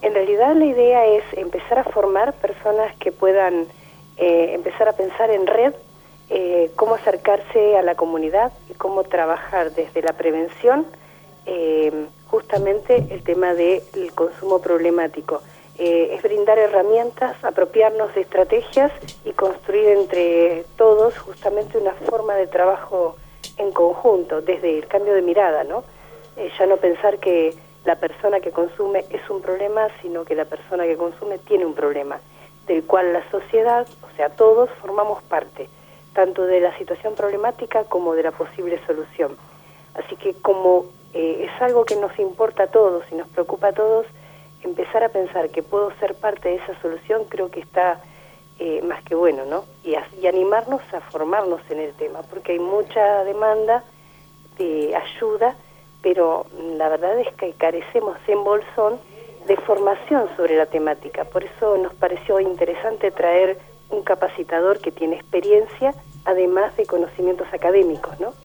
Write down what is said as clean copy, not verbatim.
En realidad la idea es empezar a formar personas que puedan empezar a pensar en red, cómo acercarse a la comunidad y cómo trabajar desde la prevención justamente el tema del consumo problemático. Es brindar herramientas, apropiarnos de estrategias y construir entre todos justamente una forma de trabajo en conjunto, desde el cambio de mirada, ¿no? Ya no pensar que la persona que consume es un problema, sino que la persona que consume tiene un problema, del cual la sociedad, o sea, todos formamos parte, tanto de la situación problemática como de la posible solución. Así que como es algo que nos importa a todos y nos preocupa a todos, empezar a pensar que puedo ser parte de esa solución creo que está más que bueno, ¿no? Y animarnos a formarnos en el tema, porque hay mucha demanda de ayuda, pero la verdad es que carecemos en Bolsón de formación sobre la temática. Por eso nos pareció interesante traer un capacitador que tiene experiencia, además de conocimientos académicos, ¿no?